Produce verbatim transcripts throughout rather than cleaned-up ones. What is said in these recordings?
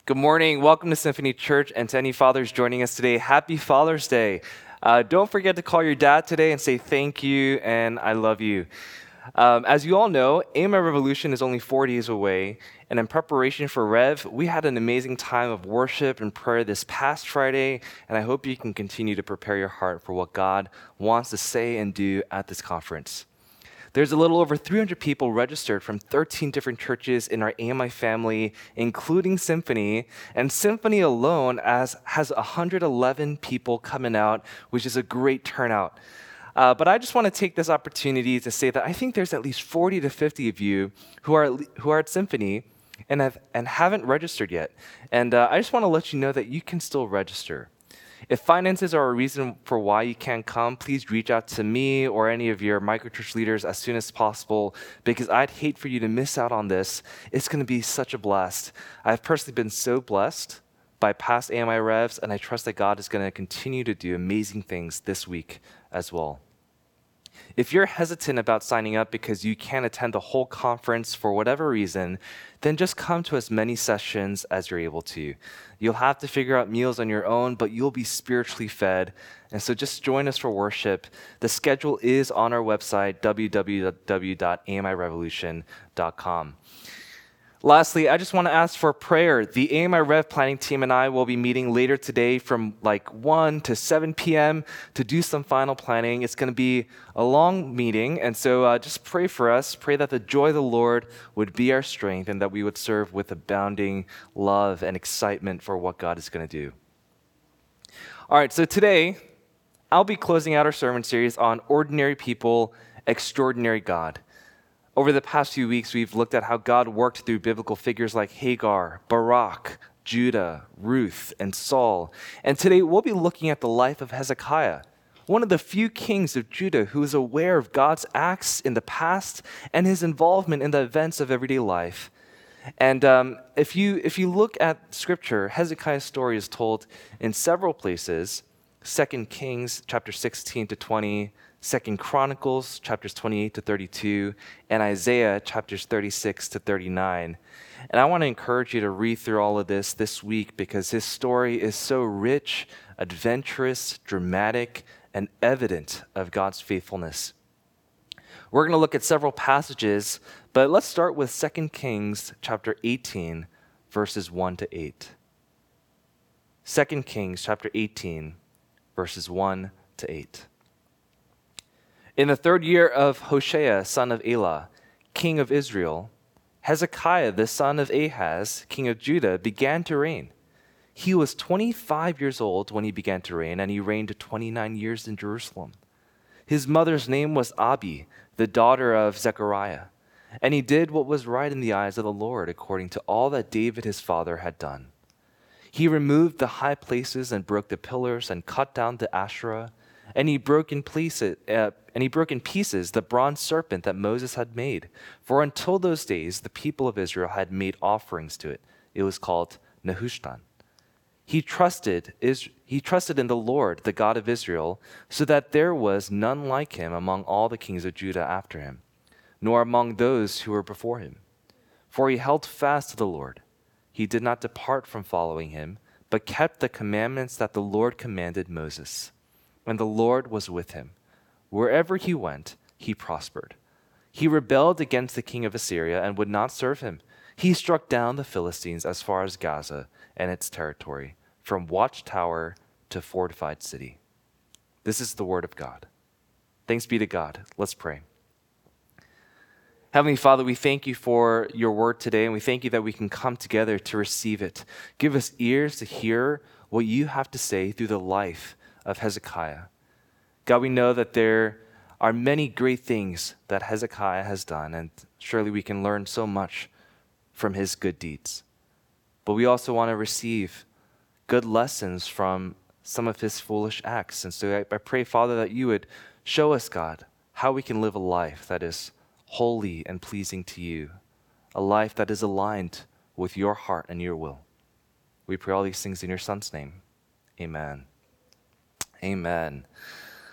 Good morning. Welcome to Symphony Church, and to any fathers joining us today, happy Father's Day. Uh, don't forget to call your dad today and say thank you and I love you. Um, as you all know, A M I Revolution is only four days away, and in preparation for Rev, we had an amazing time of worship and prayer this past Friday, and I hope you can continue to prepare your heart for what God wants to say and do at this conference. There's a little over three hundred people registered from thirteen different churches in our A M I family, including Symphony. And Symphony alone has, has one hundred eleven people coming out, which is a great turnout. Uh, but I just want to take this opportunity to say that I think there's at least forty to fifty of you who are, who are at Symphony and, have, and haven't registered yet. And uh, I just want to let you know that you can still register. If finances are a reason for why you can't come, please reach out to me or any of your microchurch leaders as soon as possible, because I'd hate for you to miss out on this. It's going to be such a blast. I've personally been so blessed by past A M I Revs, and I trust that God is going to continue to do amazing things this week as well. If you're hesitant about signing up because you can't attend the whole conference for whatever reason, then just come to as many sessions as you're able to. You'll have to figure out meals on your own, but you'll be spiritually fed. And so just join us for worship. The schedule is on our website, w w w dot a m i revolution dot com. Lastly, I just want to ask for prayer. The A M I Rev planning team and I will be meeting later today from like one to seven p.m. to do some final planning. It's going to be a long meeting, and so uh, just pray for us. Pray that the joy of the Lord would be our strength and that we would serve with abounding love and excitement for what God is going to do. All right, so today I'll be closing out our sermon series on Ordinary People, Extraordinary God. Over the past few weeks, we've looked at how God worked through biblical figures like Hagar, Barak, Judah, Ruth, and Saul. And today we'll be looking at the life of Hezekiah, one of the few kings of Judah who is aware of God's acts in the past and his involvement in the events of everyday life. And um, if you if you look at Scripture, Hezekiah's story is told in several places. Second Kings chapter sixteen to twenty, Second Chronicles chapters twenty-eight to thirty-two, and Isaiah chapters thirty-six to thirty-nine. And I want to encourage you to read through all of this this week because his story is so rich, adventurous, dramatic, and evident of God's faithfulness. We're going to look at several passages, but let's start with Second Kings chapter eighteen, verses one to eight. Second Kings chapter eighteen, verses one to eight. In the third year of Hoshea, son of Elah, king of Israel, Hezekiah, the son of Ahaz, king of Judah, began to reign. He was twenty-five years old when he began to reign, and he reigned twenty-nine years in Jerusalem. His mother's name was Abi, the daughter of Zechariah, and he did what was right in the eyes of the Lord, according to all that David his father had done. He removed the high places and broke the pillars and cut down the Asherah, and he broke in pieces, uh, and he broke in pieces the bronze serpent that Moses had made. For until those days, the people of Israel had made offerings to it. It was called Nehushtan. He trusted is he trusted in the Lord, the God of Israel, so that there was none like him among all the kings of Judah after him, nor among those who were before him. For he held fast to the Lord. He did not depart from following him, but kept the commandments that the Lord commanded Moses. And the Lord was with him. Wherever he went, he prospered. He rebelled against the king of Assyria and would not serve him. He struck down the Philistines as far as Gaza and its territory, from watchtower to fortified city. This is the word of God. Thanks be to God. Let's pray. Heavenly Father, we thank you for your word today, and we thank you that we can come together to receive it. Give us ears to hear what you have to say through the life of Hezekiah. God, we know that there are many great things that Hezekiah has done, and surely we can learn so much from his good deeds. But we also want to receive good lessons from some of his foolish acts. And so I, I pray, Father, that you would show us, God, how we can live a life that is holy and pleasing to you, a life that is aligned with your heart and your will. We pray all these things in your Son's name. Amen. Amen.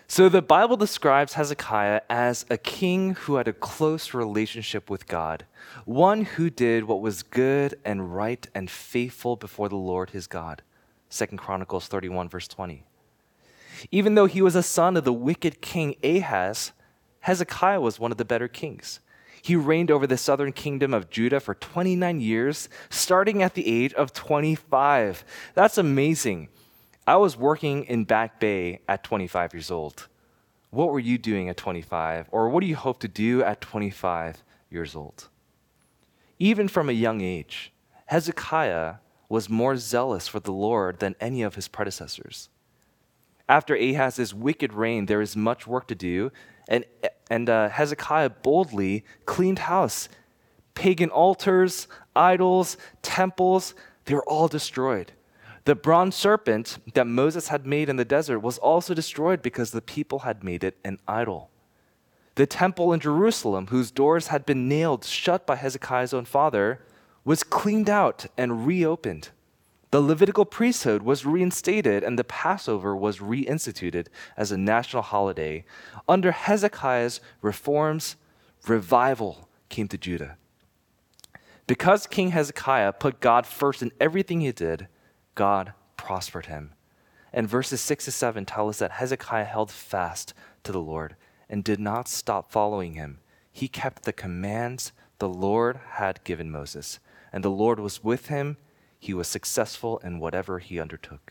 So the Bible describes Hezekiah as a king who had a close relationship with God, one who did what was good and right and faithful before the Lord his God. Second Chronicles thirty-one, verse twenty. Even though he was a son of the wicked king Ahaz, Hezekiah was one of the better kings. He reigned over the southern kingdom of Judah for twenty-nine years, starting at the age of twenty-five. That's amazing. I was working in Back Bay at twenty-five years old. What were you doing at twenty-five? Or what do you hope to do at twenty-five years old? Even from a young age, Hezekiah was more zealous for the Lord than any of his predecessors. After Ahaz's wicked reign, there is much work to do, and, and uh, Hezekiah boldly cleaned house. Pagan altars, idols, temples, they were all destroyed. The bronze serpent that Moses had made in the desert was also destroyed because the people had made it an idol. The temple in Jerusalem, whose doors had been nailed shut by Hezekiah's own father, was cleaned out and reopened. The Levitical priesthood was reinstated and the Passover was reinstituted as a national holiday. Under Hezekiah's reforms, revival came to Judah. Because King Hezekiah put God first in everything he did, God prospered him. And verses six to seven tell us that Hezekiah held fast to the Lord and did not stop following him. He kept the commands the Lord had given Moses, and the Lord was with him. He was successful in whatever he undertook.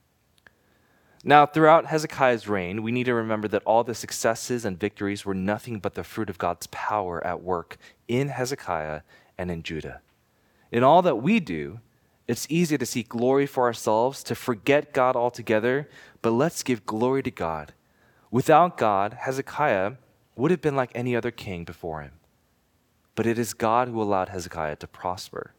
Now, throughout Hezekiah's reign, we need to remember that all the successes and victories were nothing but the fruit of God's power at work in Hezekiah and in Judah. In all that we do, it's easy to seek glory for ourselves, to forget God altogether, but let's give glory to God. Without God, Hezekiah would have been like any other king before him. But it is God who allowed Hezekiah to prosper.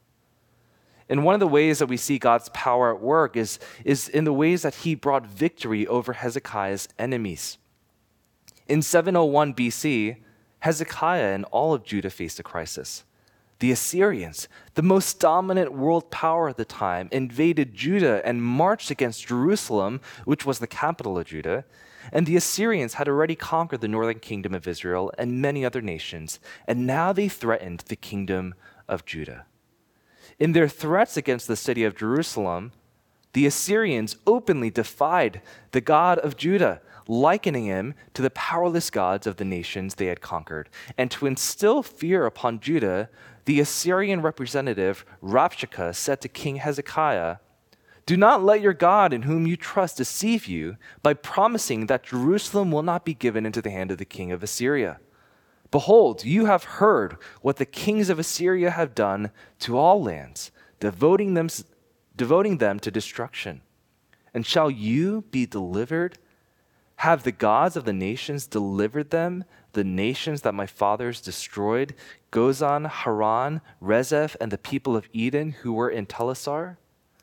And one of the ways that we see God's power at work is, is in the ways that he brought victory over Hezekiah's enemies. In seven oh one B C, Hezekiah and all of Judah faced a crisis. The Assyrians, the most dominant world power at the time, invaded Judah and marched against Jerusalem, which was the capital of Judah. And the Assyrians had already conquered the northern kingdom of Israel and many other nations, and now they threatened the kingdom of Judah. In their threats against the city of Jerusalem, the Assyrians openly defied the God of Judah, likening him to the powerless gods of the nations they had conquered. And to instill fear upon Judah, the Assyrian representative Rabshakeh said to King Hezekiah, "Do not let your God in whom you trust deceive you by promising that Jerusalem will not be given into the hand of the king of Assyria. Behold, you have heard what the kings of Assyria have done to all lands, devoting them, devoting them to destruction. And shall you be delivered? Have the gods of the nations delivered them, the nations that my fathers destroyed, Gozan, Haran, Rezeph, and the people of Eden who were in Telassar?"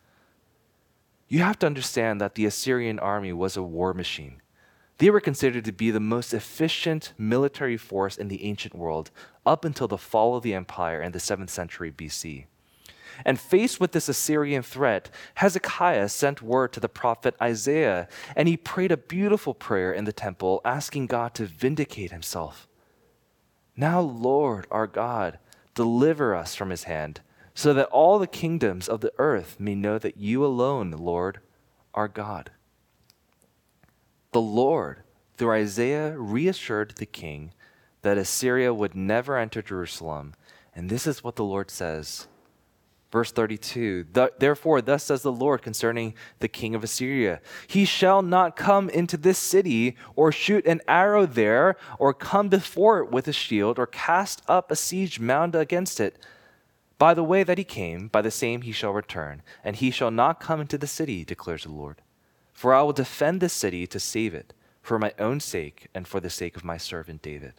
You have to understand that the Assyrian army was a war machine. They were considered to be the most efficient military force in the ancient world up until the fall of the empire in the seventh century B C. And faced with this Assyrian threat, Hezekiah sent word to the prophet Isaiah, and he prayed a beautiful prayer in the temple, asking God to vindicate himself. "Now, Lord, our God, deliver us from his hand, so that all the kingdoms of the earth may know that you alone, Lord, are God." The Lord, through Isaiah, reassured the king that Assyria would never enter Jerusalem. And this is what the Lord says. Verse thirty-two, "Therefore, thus says the Lord concerning the king of Assyria, he shall not come into this city or shoot an arrow there or come before it with a shield or cast up a siege mound against it. By the way that he came, by the same he shall return, and he shall not come into the city, declares the Lord. For I will defend this city to save it, for my own sake and for the sake of my servant David."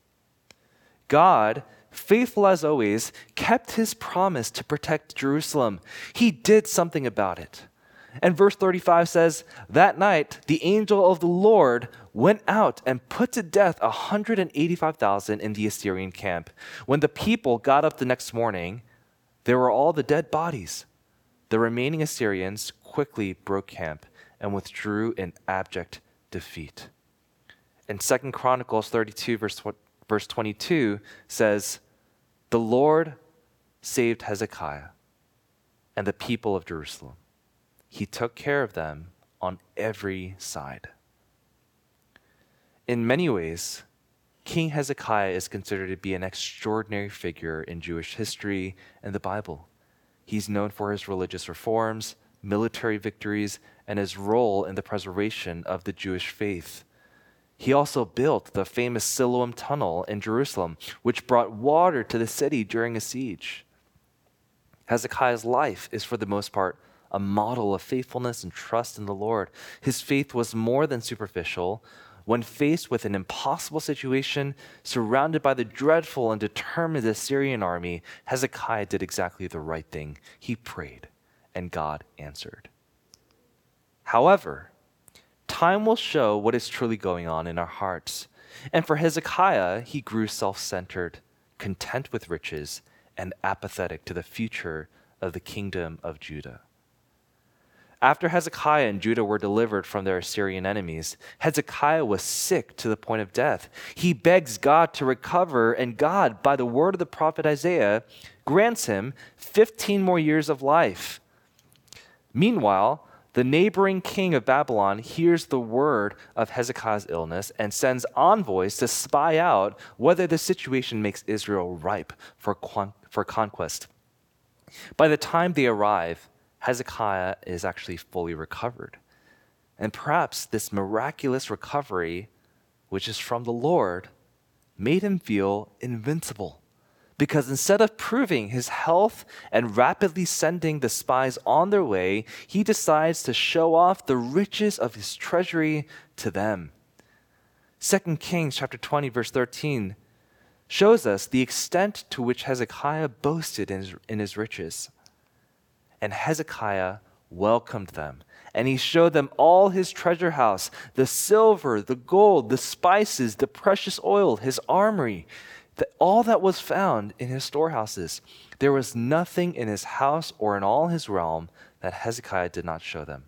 God, faithful as always, kept his promise to protect Jerusalem. He did something about it. And verse thirty-five says, "That night the angel of the Lord went out and put to death one hundred eighty-five thousand in the Assyrian camp. When the people got up the next morning, there were all the dead bodies. The remaining Assyrians quickly broke camp and withdrew in abject defeat." And Second Chronicles thirty-two, verse, verse twenty-two says, "The Lord saved Hezekiah and the people of Jerusalem. He took care of them on every side." In many ways, King Hezekiah is considered to be an extraordinary figure in Jewish history and the Bible. He's known for his religious reforms, military victories, and his role in the preservation of the Jewish faith. He also built the famous Siloam Tunnel in Jerusalem, which brought water to the city during a siege. Hezekiah's life is, for the most part, a model of faithfulness and trust in the Lord. His faith was more than superficial. When faced with an impossible situation, surrounded by the dreadful and determined Assyrian army, Hezekiah did exactly the right thing. He prayed, and God answered. However, time will show what is truly going on in our hearts. And for Hezekiah, he grew self-centered, content with riches, and apathetic to the future of the kingdom of Judah. After Hezekiah and Judah were delivered from their Assyrian enemies, Hezekiah was sick to the point of death. He begs God to recover, and God, by the word of the prophet Isaiah, grants him fifteen more years of life. Meanwhile, the neighboring king of Babylon hears the word of Hezekiah's illness and sends envoys to spy out whether the situation makes Israel ripe for, con- for conquest. By the time they arrive, Hezekiah is actually fully recovered. And perhaps this miraculous recovery, which is from the Lord, made him feel invincible. Because instead of proving his health and rapidly sending the spies on their way, he decides to show off the riches of his treasury to them. Second Kings chapter twenty, verse thirteen shows us the extent to which Hezekiah boasted in his, in his riches. And Hezekiah welcomed them, and he showed them all his treasure house, the silver, the gold, the spices, the precious oil, his armory, the, all that was found in his storehouses. There was nothing in his house or in all his realm that Hezekiah did not show them.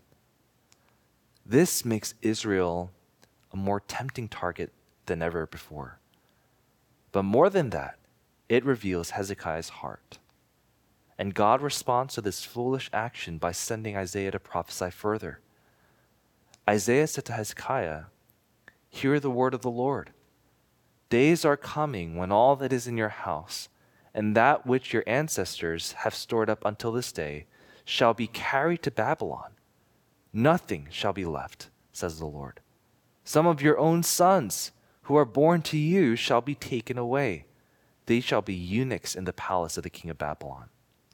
This makes Israel a more tempting target than ever before. But more than that, it reveals Hezekiah's heart. And God responds to this foolish action by sending Isaiah to prophesy further. Isaiah said to Hezekiah, "Hear the word of the Lord. Days are coming when all that is in your house and that which your ancestors have stored up until this day shall be carried to Babylon. Nothing shall be left, says the Lord. Some of your own sons who are born to you shall be taken away. They shall be eunuchs in the palace of the king of Babylon."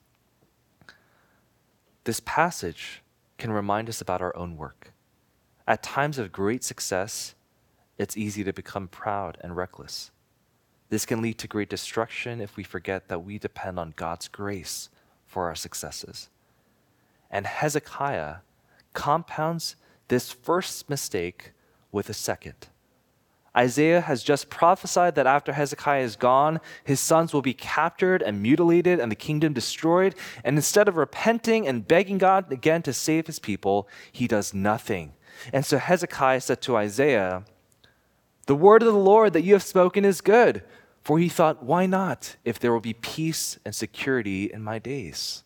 This passage can remind us about our own work. At times of great success, it's easy to become proud and reckless. This can lead to great destruction if we forget that we depend on God's grace for our successes. And Hezekiah compounds this first mistake with a second. Isaiah has just prophesied that after Hezekiah is gone, his sons will be captured and mutilated and the kingdom destroyed. And instead of repenting and begging God again to save his people, he does nothing. And so Hezekiah said to Isaiah, "The word of the Lord that you have spoken is good." For he thought, "Why not, if there will be peace and security in my days?"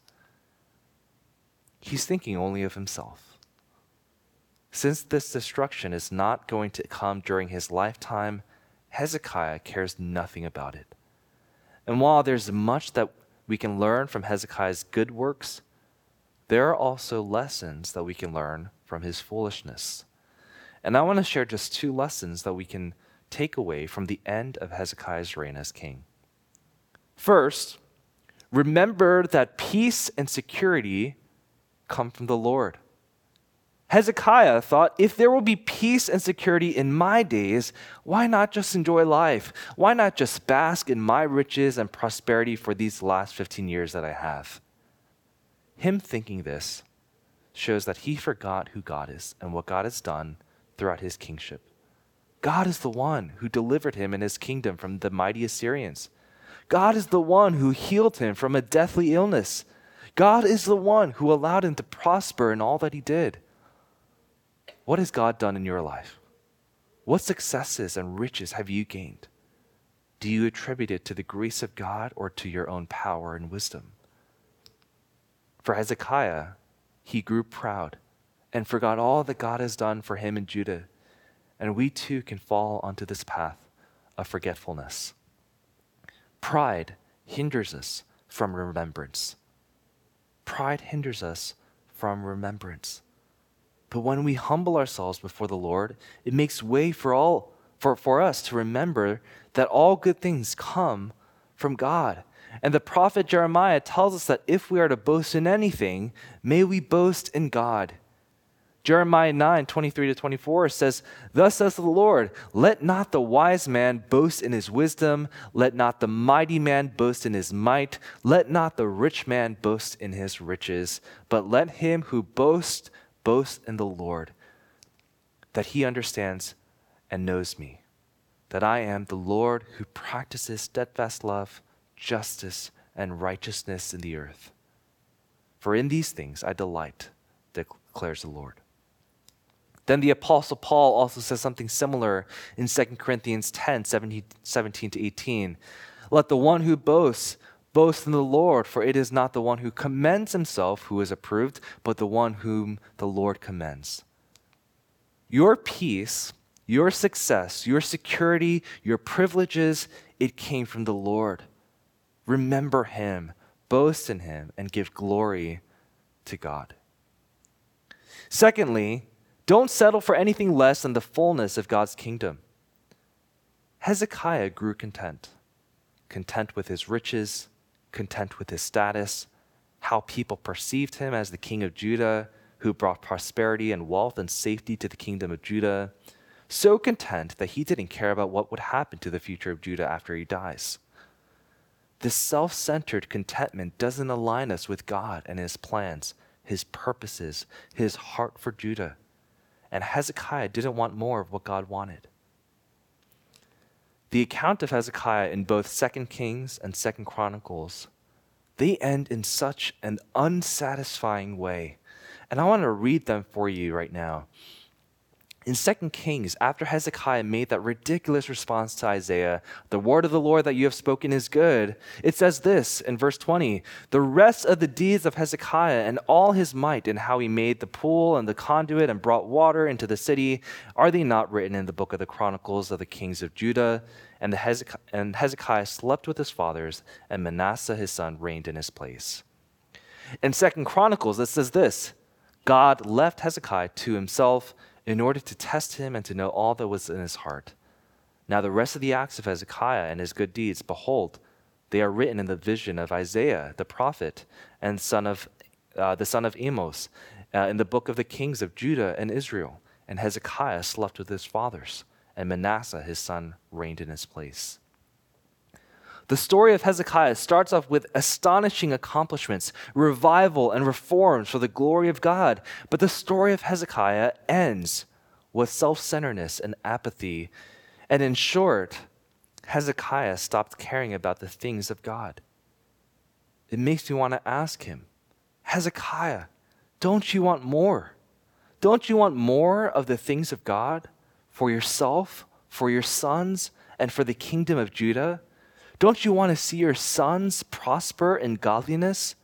He's thinking only of himself. Since this destruction is not going to come during his lifetime, Hezekiah cares nothing about it. And while there's much that we can learn from Hezekiah's good works, there are also lessons that we can learn from his foolishness. And I want to share just two lessons that we can take away from the end of Hezekiah's reign as king. First, remember that peace and security come from the Lord. Hezekiah thought, if there will be peace and security in my days, why not just enjoy life? Why not just bask in my riches and prosperity for these last fifteen years that I have? Him thinking this shows that he forgot who God is and what God has done throughout his kingship. God is the one who delivered him and his kingdom from the mighty Assyrians. God is the one who healed him from a deathly illness. God is the one who allowed him to prosper in all that he did. What has God done in your life? What successes and riches have you gained? Do you attribute it to the grace of God or to your own power and wisdom? For Hezekiah, he grew proud and forgot all that God has done for him in Judah. And we too can fall onto this path of forgetfulness. Pride hinders us from remembrance. Pride hinders us from remembrance. But when we humble ourselves before the Lord, it makes way for all for, for us to remember that all good things come from God. And the prophet Jeremiah tells us that if we are to boast in anything, may we boast in God. Jeremiah nine, twenty-three to twenty-four says, "Thus says the Lord, let not the wise man boast in his wisdom, let not the mighty man boast in his might, let not the rich man boast in his riches, but let him who boasts boast in the Lord, that he understands and knows me, that I am the Lord who practices steadfast love, justice, and righteousness in the earth. For in these things I delight, declares the Lord." Then the Apostle Paul also says something similar in Second Corinthians ten, seventeen to eighteen. "Let the one who boasts boast in the Lord, for it is not the one who commends himself who is approved, but the one whom the Lord commends." Your peace, your success, your security, your privileges, it came from the Lord. Remember him, boast in him, and give glory to God. Secondly, don't settle for anything less than the fullness of God's kingdom. Hezekiah grew content, content with his riches, content with his status, how people perceived him as the king of Judah, who brought prosperity and wealth and safety to the kingdom of Judah, so content that he didn't care about what would happen to the future of Judah after he dies. This self-centered contentment doesn't align us with God and his plans, his purposes, his heart for Judah. And Hezekiah didn't want more of what God wanted. The account of Hezekiah in both Second Kings and Second Chronicles, they end in such an unsatisfying way. And I want to read them for you right now. In Second Kings, after Hezekiah made that ridiculous response to Isaiah, "The word of the Lord that you have spoken is good," it says this in verse twenty, "The rest of the deeds of Hezekiah and all his might and how he made the pool and the conduit and brought water into the city, are they not written in the book of the Chronicles of the kings of Judah? And, the Hezekiah, and Hezekiah slept with his fathers, and Manasseh his son reigned in his place." In Second Chronicles, it says this, "God left Hezekiah to himself in order to test him and to know all that was in his heart. Now the rest of the acts of Hezekiah and his good deeds, behold, they are written in the vision of Isaiah the prophet and son of uh, the son of Amos uh, in the book of the kings of Judah and Israel. And Hezekiah slept with his fathers, and Manasseh his son reigned in his place." The story of Hezekiah starts off with astonishing accomplishments, revival, and reforms for the glory of God. But the story of Hezekiah ends with self-centeredness and apathy. And in short, Hezekiah stopped caring about the things of God. It makes me want to ask him, Hezekiah, don't you want more? Don't you want more of the things of God for yourself, for your sons, and for the kingdom of Judah? Don't you want to see your sons prosper in godliness?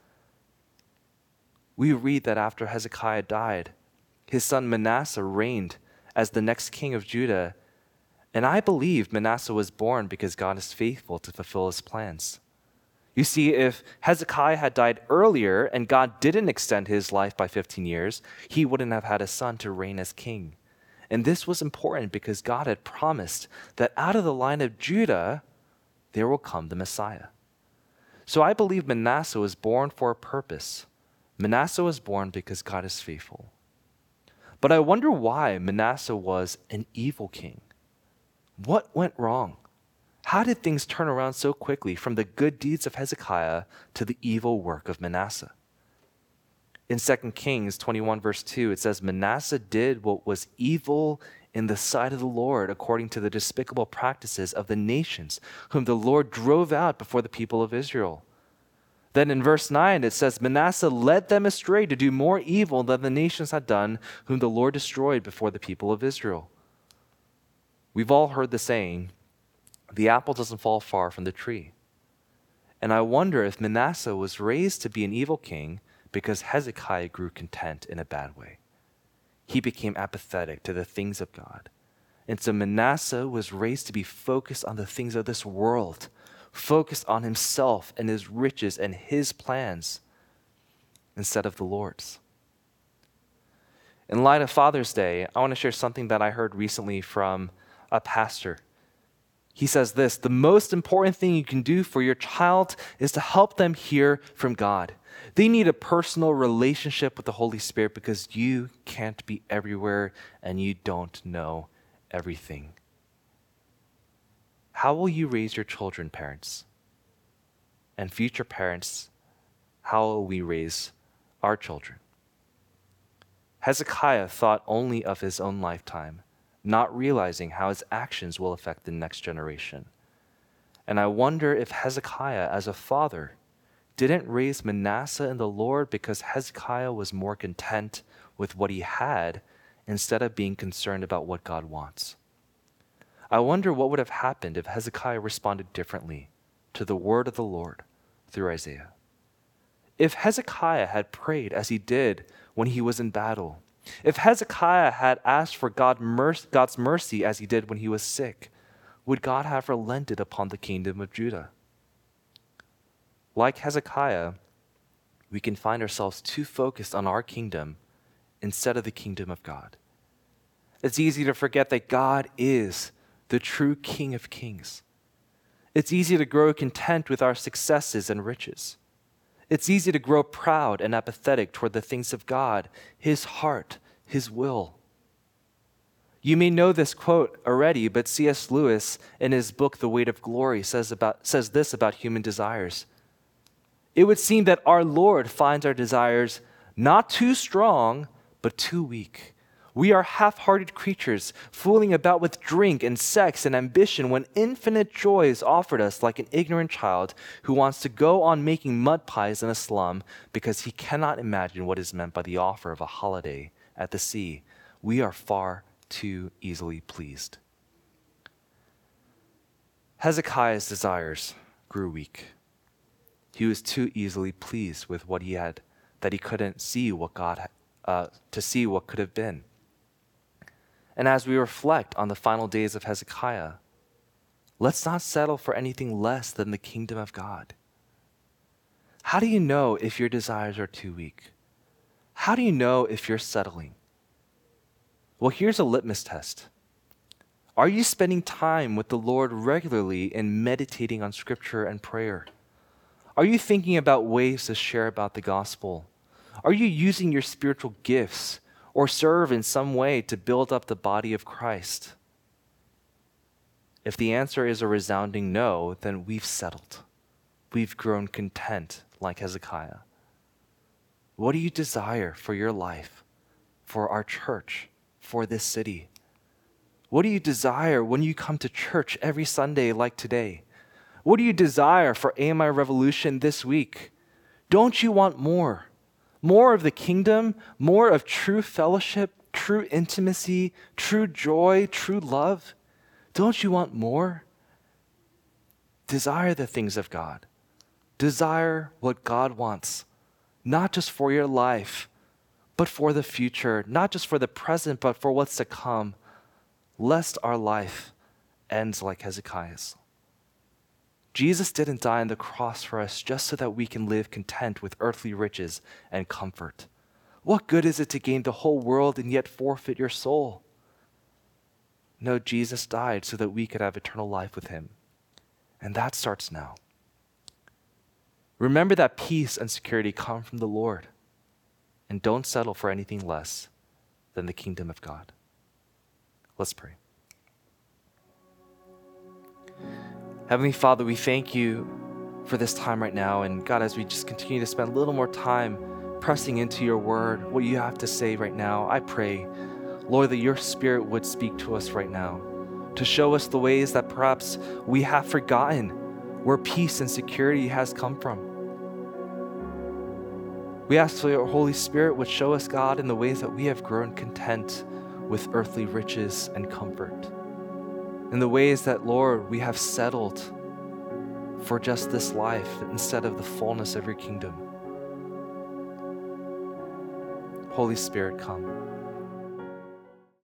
We read that after Hezekiah died, his son Manasseh reigned as the next king of Judah. And I believe Manasseh was born because God is faithful to fulfill his plans. You see, if Hezekiah had died earlier and God didn't extend his life by fifteen years, he wouldn't have had a son to reign as king. And this was important because God had promised that out of the line of Judah, there will come the Messiah. So I believe Manasseh was born for a purpose. Manasseh was born because God is faithful. But I wonder why Manasseh was an evil king. What went wrong? How did things turn around so quickly from the good deeds of Hezekiah to the evil work of Manasseh? In Second Kings twenty-one verse two, it says, "Manasseh did what was evil in the sight of the Lord, according to the despicable practices of the nations, whom the Lord drove out before the people of Israel." Then in verse nine, it says, "Manasseh led them astray to do more evil than the nations had done, whom the Lord destroyed before the people of Israel." We've all heard the saying, the apple doesn't fall far from the tree. And I wonder if Manasseh was raised to be an evil king because Hezekiah grew content in a bad way. He became apathetic to the things of God. And so Manasseh was raised to be focused on the things of this world, focused on himself and his riches and his plans instead of the Lord's. In light of Father's Day, I want to share something that I heard recently from a pastor. He says this: the most important thing you can do for your child is to help them hear from God. They need a personal relationship with the Holy Spirit because you can't be everywhere and you don't know everything. How will you raise your children, parents? And future parents, how will we raise our children? Hezekiah thought only of his own lifetime, not realizing how his actions will affect the next generation. And I wonder if Hezekiah, as a father, didn't raise Manasseh in the Lord because Hezekiah was more content with what he had instead of being concerned about what God wants. I wonder what would have happened if Hezekiah responded differently to the word of the Lord through Isaiah. If Hezekiah had prayed as he did when he was in battle, if Hezekiah had asked for God mercy, God's mercy as he did when he was sick, would God have relented upon the kingdom of Judah? Like Hezekiah, we can find ourselves too focused on our kingdom instead of the kingdom of God. It's easy to forget that God is the true King of Kings. It's easy to grow content with our successes and riches. It's easy to grow proud and apathetic toward the things of God, His heart, His will. You may know this quote already, but C S Lewis, in his book, The Weight of Glory, says, about, says this about human desires. It would seem that our Lord finds our desires not too strong, but too weak. We are half-hearted creatures, fooling about with drink and sex and ambition when infinite joy is offered us like an ignorant child who wants to go on making mud pies in a slum because he cannot imagine what is meant by the offer of a holiday at the sea. We are far too easily pleased. Hezekiah's desires grew weak. He was too easily pleased with what he had, that he couldn't see what God, uh, to see what could have been. And as we reflect on the final days of Hezekiah, let's not settle for anything less than the kingdom of God. How do you know if your desires are too weak? How do you know if you're settling? Well, here's a litmus test. Are you spending time with the Lord regularly and meditating on scripture and prayer? Are you thinking about ways to share about the gospel? Are you using your spiritual gifts or serve in some way to build up the body of Christ? If the answer is a resounding no, then we've settled. We've grown content like Hezekiah. What do you desire for your life, for our church, for this city? What do you desire when you come to church every Sunday like today? What do you desire for A M I Revolution this week? Don't you want more? More of the kingdom, more of true fellowship, true intimacy, true joy, true love? Don't you want more? Desire the things of God. Desire what God wants, not just for your life, but for the future, not just for the present, but for what's to come, lest our life ends like Hezekiah's. Jesus didn't die on the cross for us just so that we can live content with earthly riches and comfort. What good is it to gain the whole world and yet forfeit your soul? No, Jesus died so that we could have eternal life with him. And that starts now. Remember that peace and security come from the Lord. And don't settle for anything less than the kingdom of God. Let's pray. Heavenly Father, we thank you for this time right now. And God, as we just continue to spend a little more time pressing into your word, what you have to say right now, I pray, Lord, that your Spirit would speak to us right now to show us the ways that perhaps we have forgotten where peace and security has come from. We ask for your Holy Spirit would show us, God, in the ways that we have grown content with earthly riches and comfort. in the ways that, Lord, we have settled for just this life instead of the fullness of your kingdom. Holy Spirit, come.